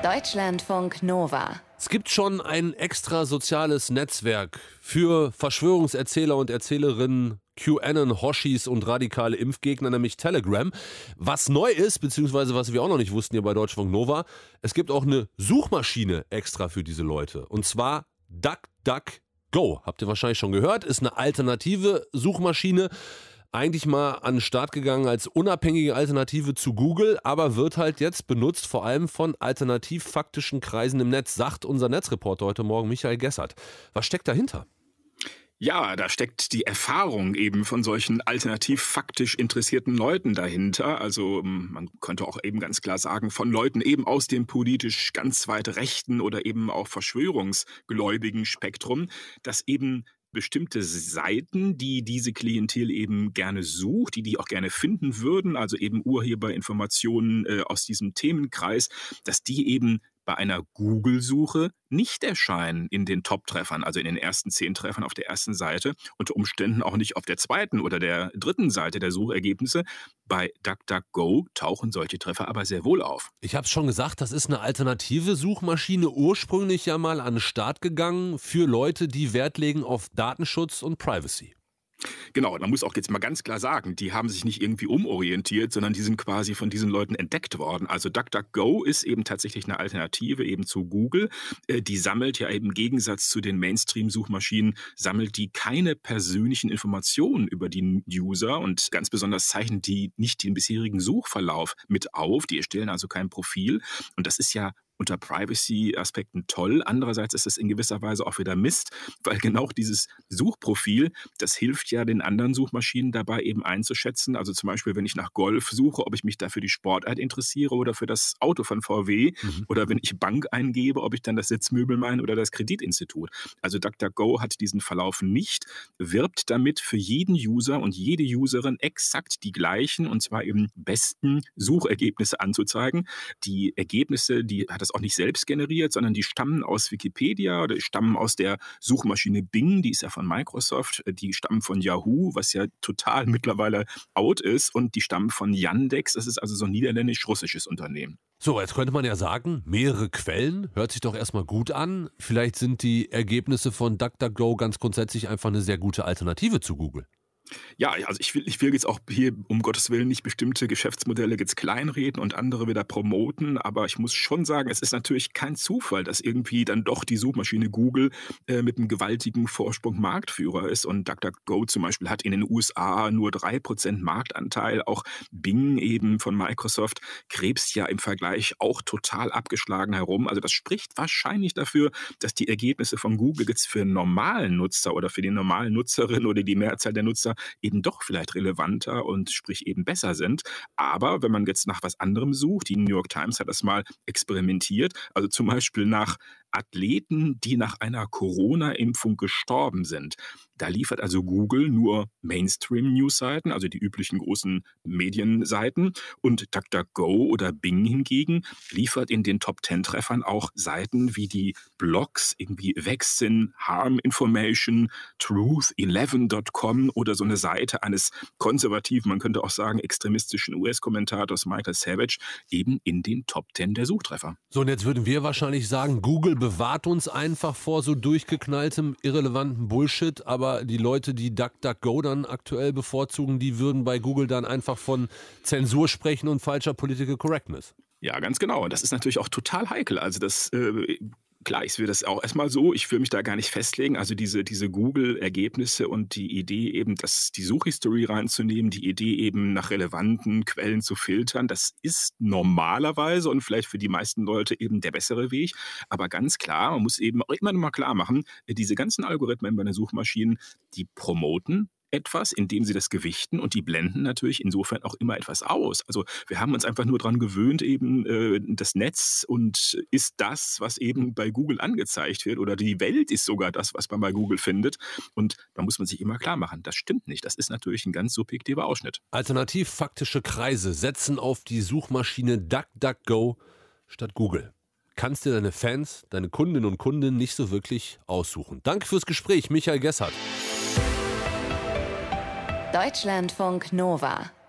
Deutschlandfunk Nova. Es gibt schon ein extra soziales Netzwerk für Verschwörungserzähler und Erzählerinnen, QAnon, Hoshis und radikale Impfgegner, nämlich Telegram. Was neu ist, beziehungsweise was wir auch noch nicht wussten hier bei Deutschlandfunk Nova, es gibt auch eine Suchmaschine extra für diese Leute. Und zwar DuckDuckGo. Habt ihr wahrscheinlich schon gehört, ist eine alternative Suchmaschine. Eigentlich mal an den Start gegangen als unabhängige Alternative zu Google, aber wird halt jetzt benutzt, vor allem von alternativ-faktischen Kreisen im Netz, sagt unser Netzreporter heute Morgen Michael Gessert. Was steckt dahinter? Ja, da steckt die Erfahrung eben von solchen alternativ-faktisch interessierten Leuten dahinter. Also man könnte auch eben ganz klar sagen, von Leuten eben aus dem politisch ganz weit rechten oder eben auch verschwörungsgläubigen Spektrum, dass eben bestimmte Seiten, die diese Klientel eben gerne sucht, die auch gerne finden würden, also eben Urheberinformationen aus diesem Themenkreis, dass die eben bei einer Google-Suche nicht erscheinen in den Top-Treffern, also in den ersten 10 Treffern auf der ersten Seite, unter Umständen auch nicht auf der zweiten oder der dritten Seite der Suchergebnisse. Bei DuckDuckGo tauchen solche Treffer aber sehr wohl auf. Ich habe es schon gesagt, das ist eine alternative Suchmaschine, ursprünglich ja mal an den Start gegangen für Leute, die Wert legen auf Datenschutz und Privacy. Genau, man muss auch jetzt mal ganz klar sagen, die haben sich nicht irgendwie umorientiert, sondern die sind quasi von diesen Leuten entdeckt worden. Also DuckDuckGo ist eben tatsächlich eine Alternative eben zu Google. Die sammelt ja eben im Gegensatz zu den Mainstream-Suchmaschinen, sammelt die keine persönlichen Informationen über die User und ganz besonders zeichnen die nicht den bisherigen Suchverlauf mit auf. Die erstellen also kein Profil und das ist ja unter Privacy-Aspekten toll. Andererseits ist es in gewisser Weise auch wieder Mist, weil genau dieses Suchprofil, das hilft ja den anderen Suchmaschinen dabei eben einzuschätzen. Also zum Beispiel, wenn ich nach Golf suche, ob ich mich da für die Sportart interessiere oder für das Auto von VW oder wenn ich Bank eingebe, ob ich dann das Sitzmöbel meine oder das Kreditinstitut. Also DuckDuckGo hat diesen Verlauf nicht, wirbt damit für jeden User und jede Userin exakt die gleichen und zwar eben besten Suchergebnisse anzuzeigen. Die Ergebnisse, die hat das auch nicht selbst generiert, sondern die stammen aus Wikipedia oder stammen aus der Suchmaschine Bing, die ist ja von Microsoft, die stammen von Yahoo, was ja total mittlerweile out ist und die stammen von Yandex, das ist also so ein niederländisch-russisches Unternehmen. So, jetzt könnte man ja sagen, mehrere Quellen, hört sich doch erstmal gut an. Vielleicht sind die Ergebnisse von DuckDuckGo ganz grundsätzlich einfach eine sehr gute Alternative zu Google. Ja, also ich will jetzt auch hier um Gottes Willen nicht bestimmte Geschäftsmodelle jetzt kleinreden und andere wieder promoten, aber ich muss schon sagen, es ist natürlich kein Zufall, dass irgendwie dann doch die Suchmaschine Google mit einem gewaltigen Vorsprung Marktführer ist und DuckDuckGo zum Beispiel hat in den USA nur 3% Marktanteil, auch Bing eben von Microsoft krebst ja im Vergleich auch total abgeschlagen herum, also das spricht wahrscheinlich dafür, dass die Ergebnisse von Google jetzt für einen normalen Nutzer oder für die normalen Nutzerin oder die Mehrzahl der Nutzer eben doch vielleicht relevanter und sprich eben besser sind. Aber wenn man jetzt nach was anderem sucht, die New York Times hat das mal experimentiert, also zum Beispiel nach Athleten, die nach einer Corona-Impfung gestorben sind. Da liefert also Google nur Mainstream-News-Seiten, also die üblichen großen Medienseiten. Und DuckDuckGo oder Bing hingegen liefert in den Top-10-Treffern auch Seiten wie die Blogs, irgendwie Vaccine, Harm Information, Truth11.com oder so eine Seite eines konservativen, man könnte auch sagen extremistischen US-Kommentators Michael Savage, eben in den Top-10 der Suchtreffer. So, und jetzt würden wir wahrscheinlich sagen, Google bewahrt uns einfach vor so durchgeknalltem, irrelevanten Bullshit, aber die Leute, die DuckDuckGo dann aktuell bevorzugen, die würden bei Google dann einfach von Zensur sprechen und falscher Political Correctness. Ja, ganz genau. Und das ist natürlich auch total heikel. Also das klar, ich will das auch erstmal so, ich will mich da gar nicht festlegen. Also diese Google-Ergebnisse und die Idee eben, die Suchhistorie reinzunehmen, die Idee eben nach relevanten Quellen zu filtern, das ist normalerweise und vielleicht für die meisten Leute eben der bessere Weg. Aber ganz klar, man muss eben auch immer noch mal klar machen, diese ganzen Algorithmen bei den Suchmaschinen, die promoten etwas, indem sie das gewichten und die blenden natürlich insofern auch immer etwas aus. Also wir haben uns einfach nur daran gewöhnt, eben das Netz und ist das, was eben bei Google angezeigt wird oder die Welt ist sogar das, was man bei Google findet. Und da muss man sich immer klar machen, das stimmt nicht. Das ist natürlich ein ganz subjektiver Ausschnitt. Alternativ-faktische Kreise setzen auf die Suchmaschine DuckDuckGo statt Google. Kannst dir deine Fans, deine Kundinnen und Kunden nicht so wirklich aussuchen. Danke fürs Gespräch, Michael Gessert. Deutschlandfunk Nova